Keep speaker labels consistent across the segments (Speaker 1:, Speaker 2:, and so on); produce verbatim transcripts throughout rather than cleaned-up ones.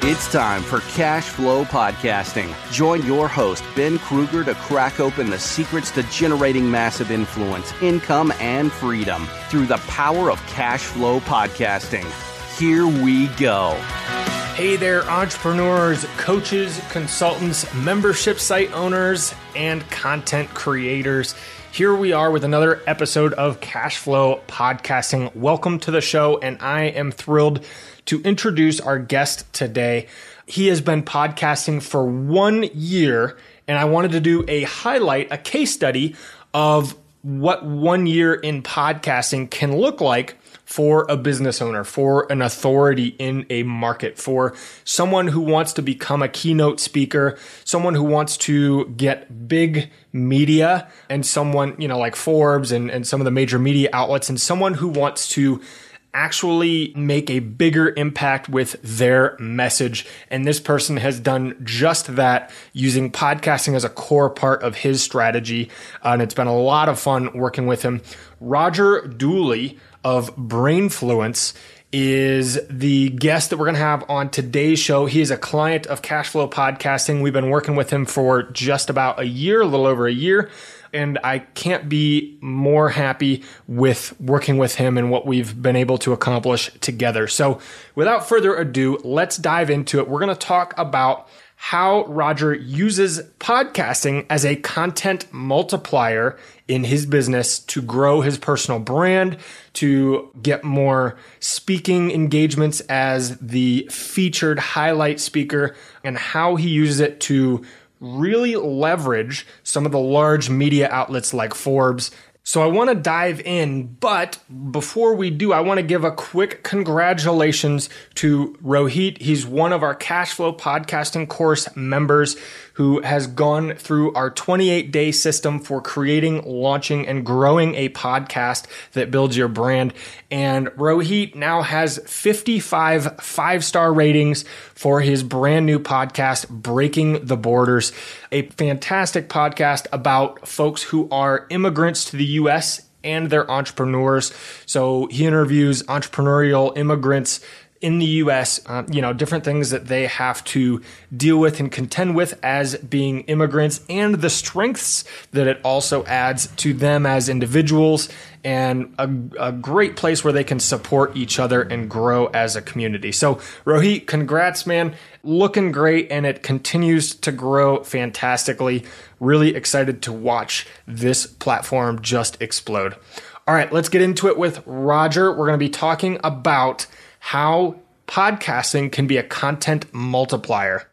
Speaker 1: It's time for Cash Flow Podcasting. Join your host, Ben Kruger, to crack open the secrets to generating massive influence, income, and freedom through the power of cash flow podcasting. Here we go.
Speaker 2: Hey there, entrepreneurs, coaches, consultants, membership site owners, and content creators. Here we are with another episode of Cash Flow Podcasting. Welcome to the show, and I am thrilled to introduce our guest today. He has been podcasting for one year, and I wanted to do a highlight, a case study of what one year in podcasting can look like for a business owner, for an authority in a market, for someone who wants to become a keynote speaker, someone who wants to get big media, and someone, you know, like Forbes and, and some of the major media outlets, and someone who wants to actually make a bigger impact with their message. And this person has done just that using podcasting as a core part of his strategy. Uh, and it's been a lot of fun working with him. Roger Dooley of Brainfluence is the guest that we're going to have on today's show. He is a client of Cash Flow Podcasting. We've been working with him for just about a year, a little over a year. And I can't be more happy with working with him and what we've been able to accomplish together. So without further ado, let's dive into it. We're going to talk about how Roger uses podcasting as a content multiplier in his business to grow his personal brand, to get more speaking engagements as the featured highlight speaker, and how he uses it to really leverage some of the large media outlets like Forbes. So I want to dive in, but before we do, I want to give a quick congratulations to Rohit. He's one of our Cash Flow Podcasting course members who has gone through our twenty-eight day system for creating, launching, and growing a podcast that builds your brand. And Rohit now has fifty-five five-star ratings for his brand new podcast, Breaking the Borders, a fantastic podcast about folks who are immigrants to the U S and they're entrepreneurs. So he interviews entrepreneurial immigrants in the U S, uh, you know, different things that they have to deal with and contend with as being immigrants, and the strengths that it also adds to them as individuals, and a, a great place where they can support each other and grow as a community. So Rohit, congrats, man. Looking great, and it continues to grow fantastically. Really excited to watch this platform just explode. All right, let's get into it with Roger. We're going to be talking about how podcasting can be a content multiplier.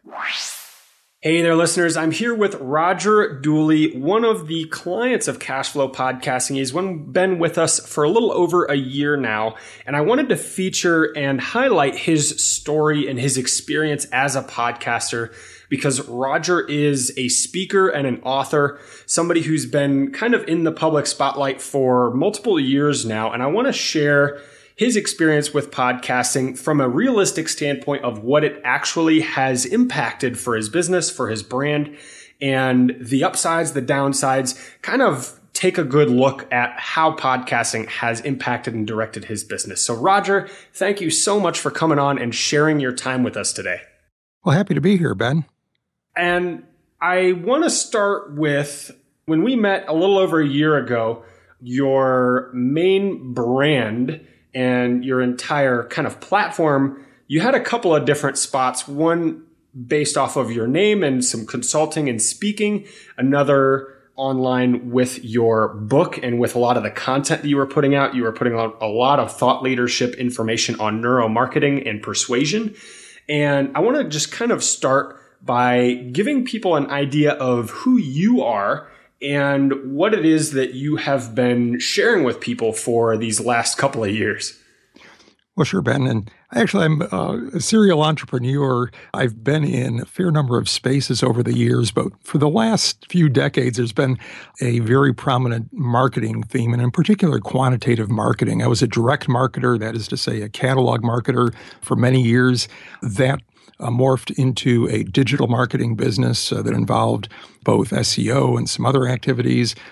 Speaker 2: Hey there, listeners. I'm here with Roger Dooley, one of the clients of Cash Flow Podcasting. He's been with us for a little over a year now, and I wanted to feature and highlight his story and his experience as a podcaster, because Roger is a speaker and an author, somebody who's been kind of in the public spotlight for multiple years now, and I want to share his experience with podcasting from a realistic standpoint of what it actually has impacted for his business, for his brand, and the upsides, the downsides, kind of take a good look at how podcasting has impacted and directed his business. So Roger, thank you so much for coming on and sharing your time with us today.
Speaker 3: Well, happy to be here, Ben.
Speaker 2: And I want to start with, when we met a little over a year ago, your main brand and your entire kind of platform, you had a couple of different spots. One based off of your name and some consulting and speaking, another online with your book and with a lot of the content that you were putting out. You were putting out a lot of thought leadership information on neuromarketing and persuasion. And I want to just kind of start by giving people an idea of who you are and what it is that you have been sharing with people for these last couple of years.
Speaker 3: Well, sure, Ben. And actually, I'm a serial entrepreneur. I've been in a fair number of spaces over the years, but for the last few decades, there's been a very prominent marketing theme, and in particular, quantitative marketing. I was a direct marketer, that is to say, a catalog marketer for many years. That Uh, morphed into a digital marketing business uh, that involved both S E O and some other activities, built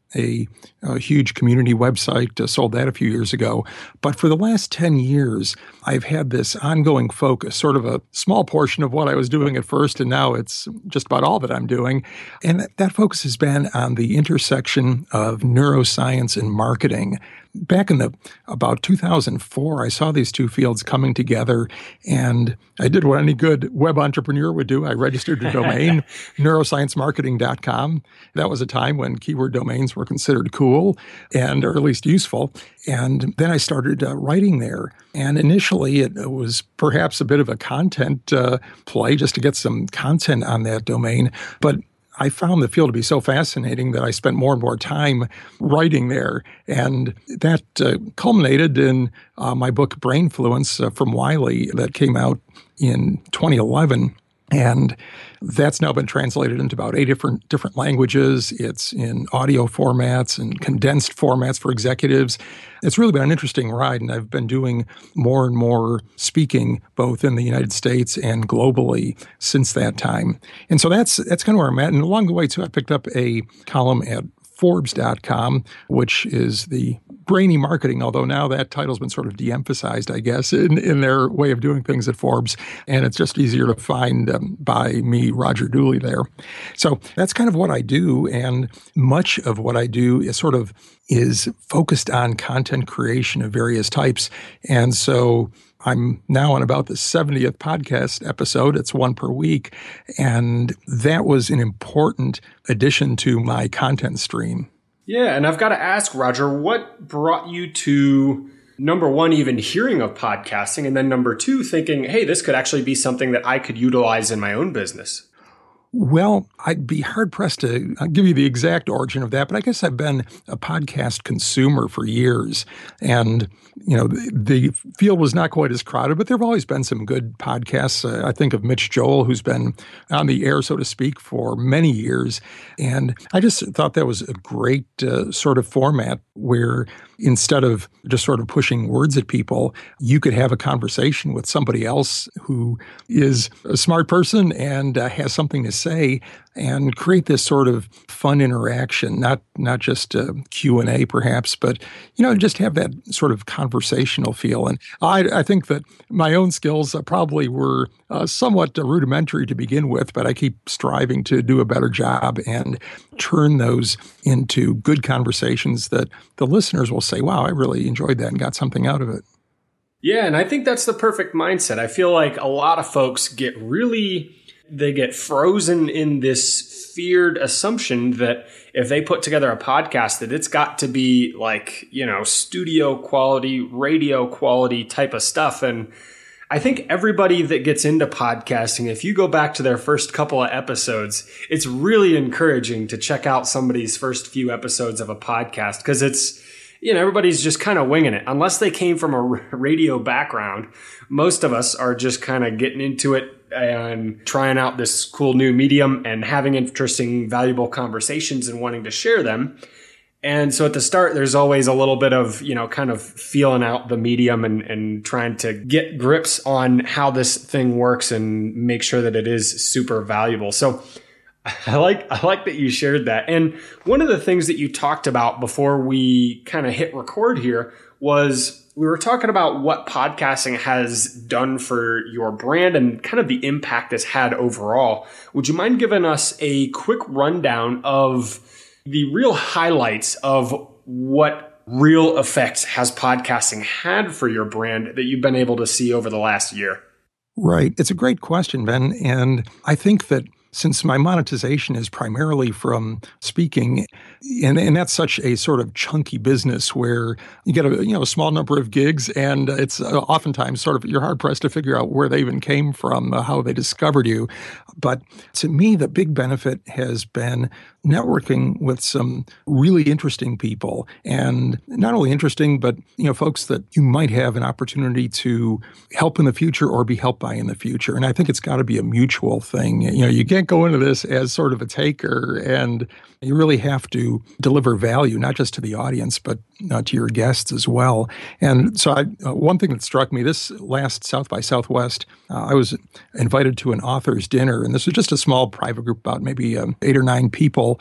Speaker 3: a, a huge community website, uh, sold that a few years ago. But for the last ten years, I've had this ongoing focus, sort of a small portion of what I was doing at first, and now it's just about all that I'm doing. And that focus has been on the intersection of neuroscience and marketing. Back in the about two thousand four, I saw these two fields coming together, and I did what any good web entrepreneur would do. I registered a domain, neuroscience marketing dot com. That was a time when keyword domains were considered cool, and or at least useful. And then I started uh, writing there. And initially, it, it was perhaps a bit of a content uh, play just to get some content on that domain. But I found the field to be so fascinating that I spent more and more time writing there. And that uh, culminated in uh, my book, Brainfluence, uh, from Wiley, that came out in twenty eleven. And that's now been translated into about eight different different languages. It's in audio formats and condensed formats for executives. It's really been an interesting ride, and I've been doing more and more speaking both in the United States and globally since that time. And so that's that's kind of where I'm at. And along the way, too, I picked up a column at Forbes dot com, which is the brainy marketing, although now that title's been sort of de-emphasized, I guess, in, in their way of doing things at Forbes. And it's just easier to find um, by me, Roger Dooley, there. So that's kind of what I do. And much of what I do is sort of is focused on content creation of various types. And so I'm now on about the seventieth podcast episode. It's one per week. And that was an important addition to my content stream.
Speaker 2: Yeah, and I've got to ask, Roger, what brought you to, number one, even hearing of podcasting, and then number two, thinking, hey, this could actually be something that I could utilize in my own business?
Speaker 3: Well, I'd be hard-pressed to give you the exact origin of that, but I guess I've been a podcast consumer for years. And, you know, the, the field was not quite as crowded, but there have always been some good podcasts. Uh, I think of Mitch Joel, who's been on the air, so to speak, for many years. And I just thought that was a great uh, sort of format where instead of just sort of pushing words at people, you could have a conversation with somebody else who is a smart person and uh, has something to say, and create this sort of fun interaction, not not just a Q and A perhaps, but, you know, just have that sort of conversational feel. And I, I think that my own skills uh, probably were uh, somewhat uh, rudimentary to begin with, but I keep striving to do a better job and turn those into good conversations that the listeners will say, wow, I really enjoyed that and got something out of it.
Speaker 2: Yeah, and I think that's the perfect mindset. I feel like a lot of folks get really... they get frozen in this feared assumption that if they put together a podcast, that it's got to be like, you know, studio quality, radio quality type of stuff. And I think everybody that gets into podcasting, if you go back to their first couple of episodes, it's really encouraging to check out somebody's first few episodes of a podcast, because it's, you know, everybody's just kind of winging it. Unless they came from a radio background, most of us are just kind of getting into it and trying out this cool new medium and having interesting, valuable conversations and wanting to share them. And so at the start, there's always a little bit of, you know, kind of feeling out the medium and, and trying to get grips on how this thing works and make sure that it is super valuable. So I like I like that you shared that. And one of the things that you talked about before we kind of hit record here was we were talking about what podcasting has done for your brand and kind of the impact it's had overall. Would you mind giving us a quick rundown of the real highlights of what real effects has podcasting had for your brand that you've been able to see over the last year?
Speaker 3: Right. It's a great question, Ben. And I think that since my monetization is primarily from speaking, and, and that's such a sort of chunky business where you get a you know a small number of gigs, and it's uh, oftentimes sort of you're hard pressed to figure out where they even came from, uh, how they discovered you. But to me, the big benefit has been networking with some really interesting people, and not only interesting, but you know folks that you might have an opportunity to help in the future or be helped by in the future. And I think it's got to be a mutual thing. You know, you can't go into this as sort of a taker, and you really have to deliver value, not just to the audience, but uh, to your guests as well. And so I, uh, one thing that struck me, this last South by Southwest, uh, I was invited to an author's dinner, and this was just a small private group, about maybe um, eight or nine people.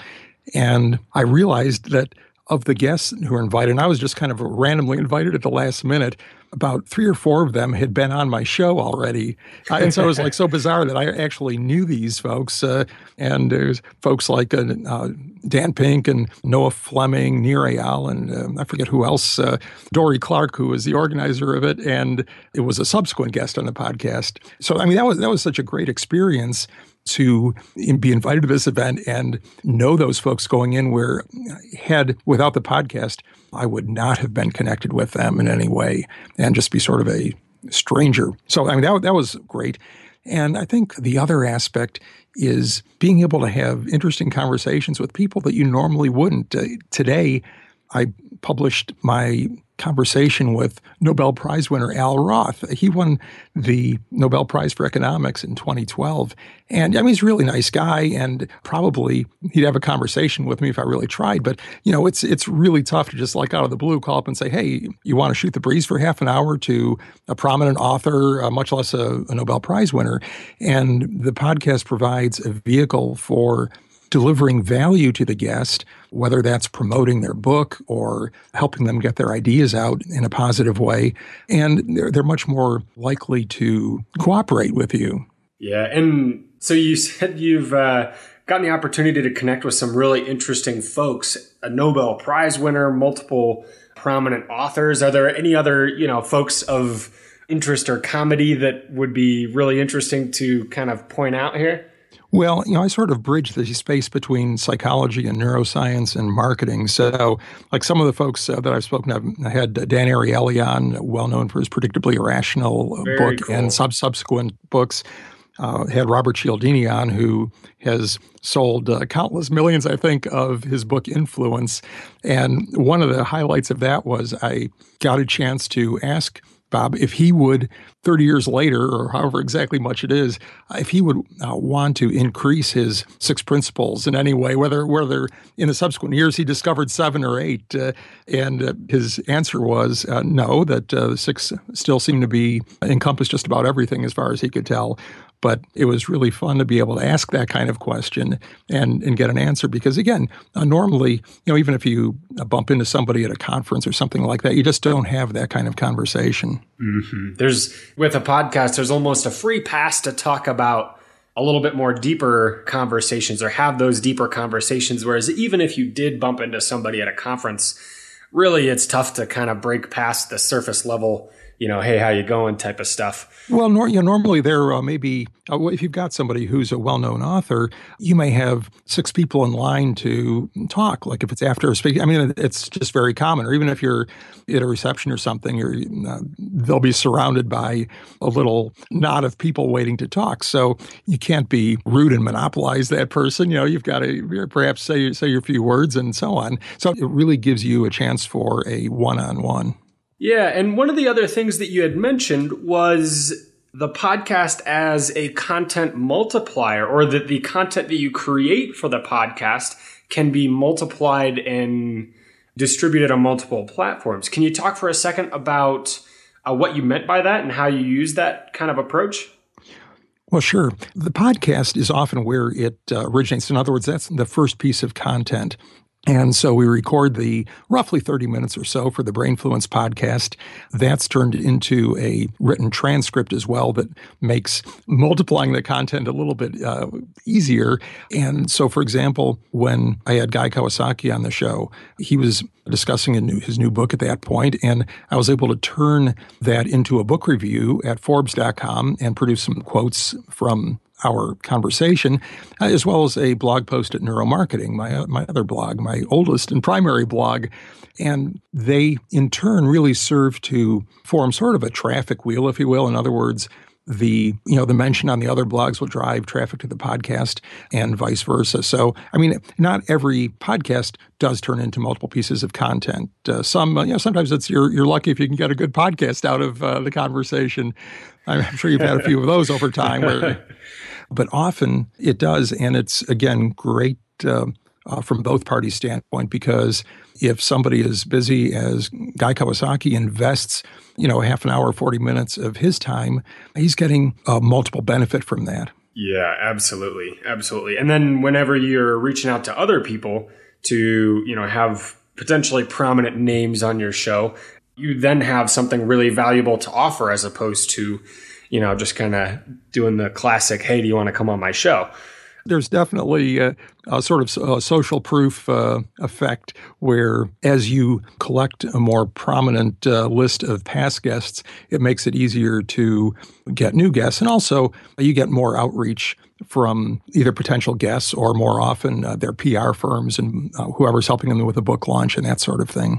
Speaker 3: And I realized that of the guests who were invited, and I was just kind of randomly invited at the last minute, about three or four of them had been on my show already. I, and so it was like so bizarre that I actually knew these folks. Uh, and there's folks like uh, uh, Dan Pink and Noah Fleming, Nir Eyal, and uh, I forget who else, uh, Dory Clark, who was the organizer of it. And it was a subsequent guest on the podcast. So, I mean, that was that was such a great experience to be invited to this event and know those folks going in, where had, without the podcast, I would not have been connected with them in any way and just be sort of a stranger. So, I mean, that, that was great. And I think the other aspect is being able to have interesting conversations with people that you normally wouldn't. Uh, today, I published my conversation with Nobel Prize winner Al Roth. He won the Nobel Prize for Economics in twenty twelve. And I mean, he's a really nice guy, and probably he'd have a conversation with me if I really tried. But, you know, it's it's really tough to just like out of the blue call up and say, hey, you want to shoot the breeze for half an hour to a prominent author, uh, much less a, a Nobel Prize winner. And the podcast provides a vehicle for delivering value to the guest, whether that's promoting their book or helping them get their ideas out in a positive way. And they're, they're much more likely to cooperate with you.
Speaker 2: Yeah. And so you said you've uh, gotten the opportunity to connect with some really interesting folks, a Nobel Prize winner, multiple prominent authors. Are there any other, you know, folks of interest or comedy that would be really interesting to kind of point out here?
Speaker 3: Well, you know, I sort of bridge the space between psychology and neuroscience and marketing. So, like some of the folks uh, that I've spoken of, I had uh, Dan Ariely on, well known for his Predictably Irrational
Speaker 2: Very
Speaker 3: book
Speaker 2: cool.
Speaker 3: and sub subsequent books. Uh, had Robert Cialdini on, who has sold uh, countless millions, I think, of his book Influence. And one of the highlights of that was I got a chance to ask Bob if he would, thirty years later, or however exactly much it is, if he would uh, want to increase his six principles in any way, whether whether in the subsequent years he discovered seven or eight. Uh, and uh, his answer was uh, no, that uh, the six still seemed to be encompass just about everything as far as he could tell. But it was really fun to be able to ask that kind of question and, and get an answer because, again, uh, normally, you know, even if you bump into somebody at a conference or something like that, you just don't have that kind of conversation.
Speaker 2: Mm-hmm. There's, with a podcast, there's almost a free pass to talk about a little bit more deeper conversations or have those deeper conversations. Whereas even if you did bump into somebody at a conference, really it's tough to kind of break past the surface level, you know, hey, how you going type of stuff.
Speaker 3: Well, nor, you know, normally there uh, may be, uh, if you've got somebody who's a well-known author, you may have six people in line to talk. Like if it's after a speaking, I mean, it's just very common. Or even if you're at a reception or something, you're, uh, they'll be surrounded by a little knot of people waiting to talk. So you can't be rude and monopolize that person. You know, you've got to perhaps say, say your few words and so on. So it really gives you a chance for a one-on-one.
Speaker 2: Yeah, and one of the other things that you had mentioned was the podcast as a content multiplier, or that the content that you create for the podcast can be multiplied and distributed on multiple platforms. Can you talk for a second about uh, what you meant by that and how you use that kind of approach?
Speaker 3: Well, sure. The podcast is often where it uh, originates. In other words, that's the first piece of content. And so we record the roughly thirty minutes or so for the Brainfluence podcast. That's turned into a written transcript as well that makes multiplying the content a little bit uh, easier. And so, for example, when I had Guy Kawasaki on the show, he was discussing a new, his new book at that point, and I was able to turn that into a book review at Forbes dot com and produce some quotes from our conversation, uh, as well as a blog post at Neuromarketing, my uh, my other blog, my oldest and primary blog. And they, in turn, really serve to form sort of a traffic wheel, if you will. In other words, the you know the mention on the other blogs will drive traffic to the podcast and vice versa. So, I mean, not every podcast does turn into multiple pieces of content. Uh, some, uh, you know, sometimes it's you're you're lucky if you can get a good podcast out of uh, the conversation. I'm sure you've had a few of those over time. Where, but often it does, and it's, again, great uh, uh, from both parties' standpoint, because if somebody as busy as Guy Kawasaki invests, you know, half an hour, forty minutes of his time, he's getting uh, multiple benefit from that.
Speaker 2: Yeah, absolutely. Absolutely. And then whenever you're reaching out to other people to, you know, have potentially prominent names on your show, you then have something really valuable to offer as opposed to, you know, just kind of doing the classic, hey, do you want to come on my show?
Speaker 3: There's definitely a, a sort of a social proof uh, effect where as you collect a more prominent uh, list of past guests, it makes it easier to get new guests. And also you get more outreach from either potential guests or more often uh, their P R firms and uh, whoever's helping them with a book launch and that sort of thing.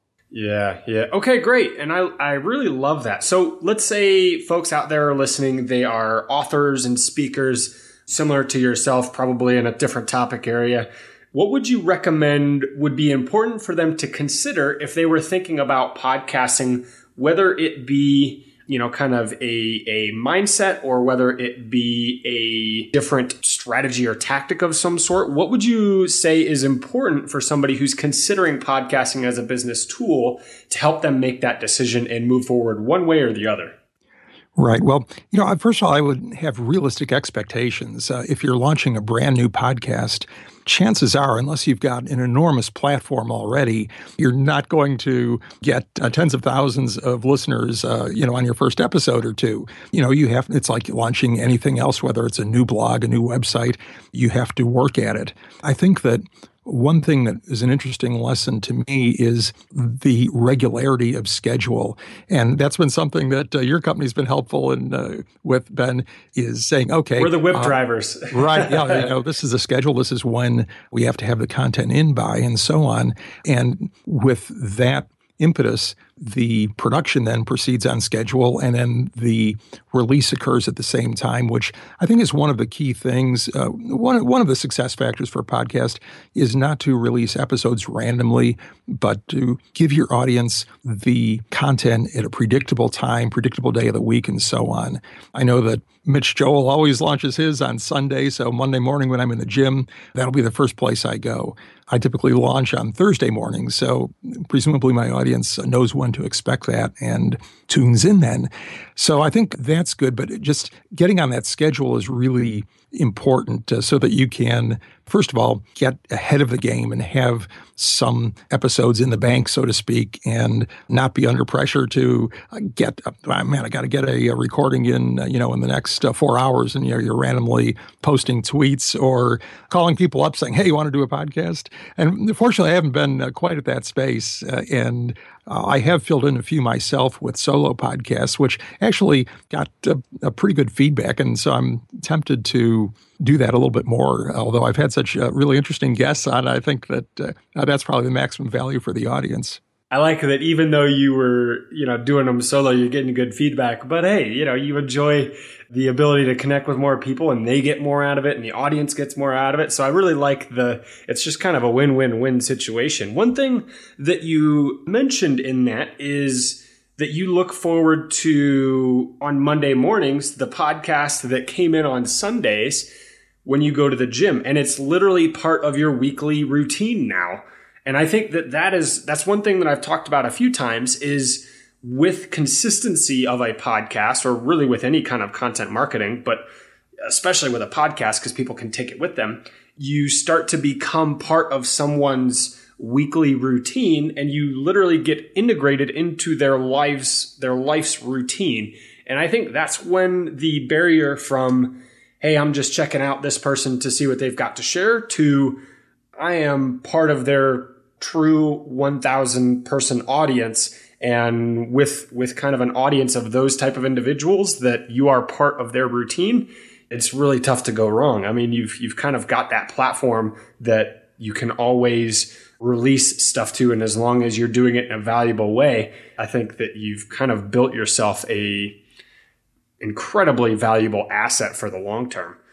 Speaker 2: Yeah, yeah. Okay, great. And I, I really love that. So let's say folks out there are listening, they are authors and speakers similar to yourself, probably in a different topic area. What would you recommend would be important for them to consider if they were thinking about podcasting, whether it be, you know, kind of a, a mindset or whether it be a different strategy or tactic of some sort? What would you say is important for somebody who's considering podcasting as a business tool to help them make that decision and move forward one way or the other?
Speaker 3: Right. Well, you know, first of all, I would have realistic expectations. Uh, if you're launching a brand new podcast, chances are, unless you've got an enormous platform already, you're not going to get uh, tens of thousands of listeners, uh, you know, on your first episode or two. You know, you have, it's like launching anything else, whether it's a new blog, a new website, you have to work at it. I think that one thing that is an interesting lesson to me is the regularity of schedule. And that's been something that uh, your company's been helpful in uh, with, Ben, is saying, okay.
Speaker 2: We're the whip
Speaker 3: uh,
Speaker 2: drivers.
Speaker 3: Right. Yeah. You know, this is a schedule. This is when we have to have the content in by and so on. And with that impetus, the production then proceeds on schedule, and then the release occurs at the same time, which I think is one of the key things. Uh, one, one of the success factors for a podcast is not to release episodes randomly, but to give your audience the content at a predictable time, predictable day of the week, and so on. I know that Mitch Joel always launches his on Sunday, so Monday morning when I'm in the gym, that'll be the first place I go. I typically launch on Thursday mornings, so presumably my audience knows when to expect that and tunes in then. So I think that's good, but just getting on that schedule is really important uh, so that you can, first of all, get ahead of the game and have some episodes in the bank, so to speak, and not be under pressure to uh, get, uh, man, I got to get a, a recording in, uh, you know, in the next uh, four hours, and you know, you're randomly posting tweets or calling people up saying, hey, you want to do a podcast? And fortunately, I haven't been uh, quite at that space, uh, and Uh, I have filled in a few myself with solo podcasts, which actually got a, a pretty good feedback. And so I'm tempted to do that a little bit more. Although I've had such uh, really interesting guests on, I think that uh, that's probably the maximum value for the audience.
Speaker 2: I like that even though you were, you know, doing them solo, you're getting good feedback. But hey, you know, you enjoy the ability to connect with more people and they get more out of it and the audience gets more out of it. So I really like the, it's just kind of a win-win-win situation. One thing that you mentioned in that is that you look forward to, on Monday mornings, the podcast that came in on Sundays when you go to the gym. And it's literally part of your weekly routine now. And I think that that is, that's one thing that I've talked about a few times is with consistency of a podcast, or really with any kind of content marketing, but especially with a podcast because people can take it with them, you start to become part of someone's weekly routine and you literally get integrated into their lives, their life's routine. And I think that's when the barrier from, hey, I'm just checking out this person to see what they've got to share, to I am part of their true one thousand person audience, and with with kind of an audience of those type of individuals that you are part of their routine, it's really tough to go wrong. I mean, you've you've kind of got that platform that you can always release stuff to, and as long as you're doing it in a valuable way, I think that you've kind of built yourself a incredibly valuable asset for the long term.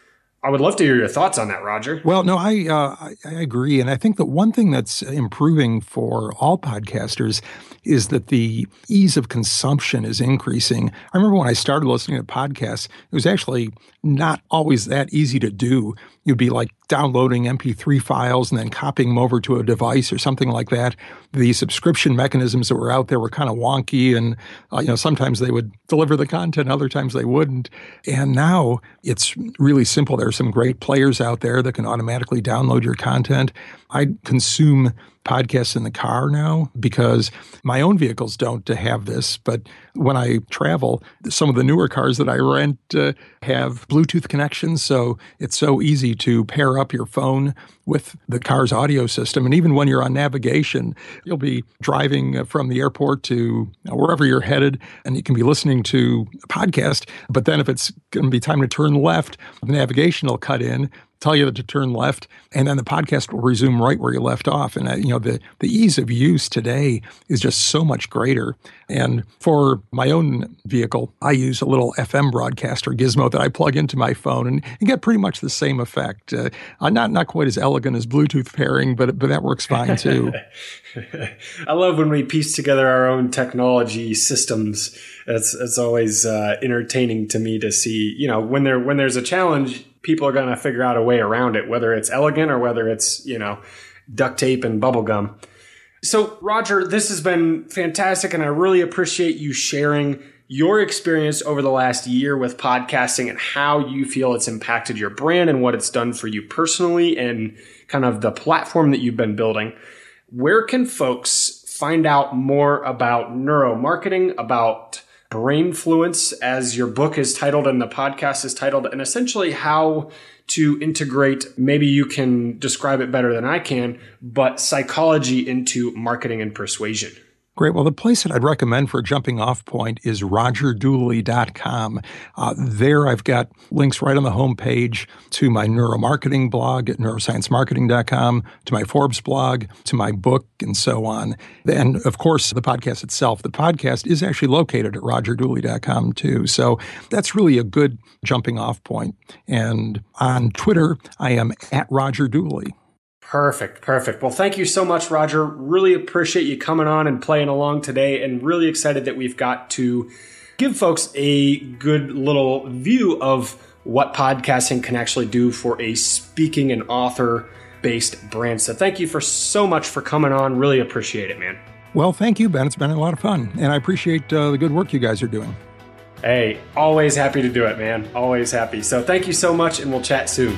Speaker 2: I would love to hear your thoughts on that, Roger.
Speaker 3: Well, no, I, uh, I I agree. And I think that one thing that's improving for all podcasters is that the ease of consumption is increasing. I remember when I started listening to podcasts, it was actually not always that easy to do. You'd be like downloading M P three files and then copying them over to a device or something like that. The subscription mechanisms that were out there were kind of wonky, and uh, you know, sometimes they would deliver the content, other times they wouldn't. And now it's really simple. There's some great players out there that can automatically download your content. I consume podcasts in the car now because my own vehicles don't have this. But when I travel, some of the newer cars that I rent uh, have Bluetooth connections. So it's so easy to pair up your phone with the car's audio system. And even when you're on navigation, you'll be driving from the airport to wherever you're headed, and you can be listening to a podcast. But then if it's going to be time to turn left, the navigation will cut in, tell you to turn left, and then the podcast will resume right where you left off. And, uh, you know, the, the ease of use today is just so much greater. And for my own vehicle, I use a little F M broadcaster gizmo that I plug into my phone and, and get pretty much the same effect. Uh, not not quite as elegant as Bluetooth pairing, but but that works fine too.
Speaker 2: I love when we piece together our own technology systems. It's it's always uh, entertaining to me to see, you know, when there when there's a challenge, people are going to figure out a way around it, whether it's elegant or whether it's, you know, duct tape and bubble gum. So, Roger, this has been fantastic, and I really appreciate you sharing your experience over the last year with podcasting and how you feel it's impacted your brand and what it's done for you personally and kind of the platform that you've been building. Where can folks find out more about neuromarketing, about Brainfluence, as your book is titled and the podcast is titled, and essentially how to integrate, maybe you can describe it better than I can, but psychology into marketing and persuasion?
Speaker 3: Great. Well, the place that I'd recommend for a jumping off point is roger dooley dot com. Uh, there I've got links right on the homepage to my neuromarketing blog at neuroscience marketing dot com, to my Forbes blog, to my book, and so on. And of course, the podcast itself. The podcast is actually located at roger dooley dot com too. So that's really a good jumping off point. And on Twitter, I am at Roger Dooley.
Speaker 2: Perfect. Perfect. Well, thank you so much, Roger. Really appreciate you coming on and playing along today, and really excited that we've got to give folks a good little view of what podcasting can actually do for a speaking and author based brand. So thank you for so much for coming on. Really appreciate it, man.
Speaker 3: Well, thank you, Ben. It's been a lot of fun, and I appreciate uh, the good work you guys are doing.
Speaker 2: Hey, always happy to do it, man. Always happy. So thank you so much, and we'll chat soon.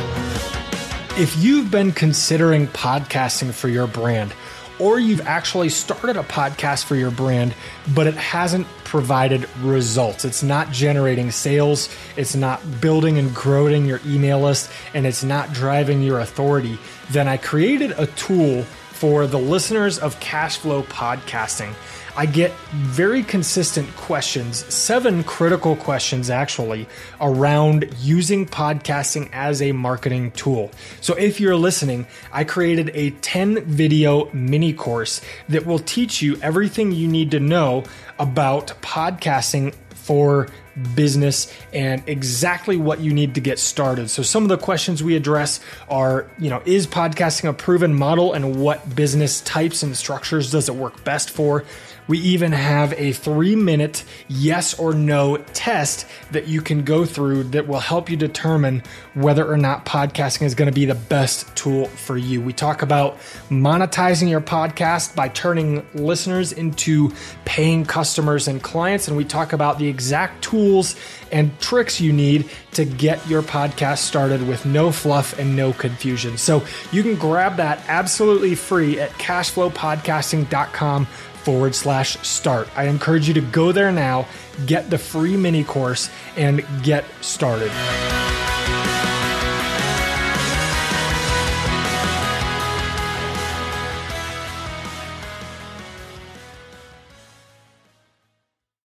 Speaker 2: If you've been considering podcasting for your brand, or you've actually started a podcast for your brand, but it hasn't provided results, it's not generating sales, it's not building and growing your email list, and it's not driving your authority, then I created a tool for the listeners of Cashflow Podcasting. I get very consistent questions, seven critical questions actually, around using podcasting as a marketing tool. So if you're listening, I created a ten video mini course that will teach you everything you need to know about podcasting for business and exactly what you need to get started. So some of the questions we address are, you know, is podcasting a proven model, and what business types and structures does it work best for? We even have a three minute yes or no test that you can go through that will help you determine whether or not podcasting is going to be the best tool for you. We talk about monetizing your podcast by turning listeners into paying customers and clients. And we talk about the exact tools and tricks you need to get your podcast started with no fluff and no confusion. So you can grab that absolutely free at cashflowpodcasting.com forward slash start. I encourage you to go there now, get the free mini course, and get started.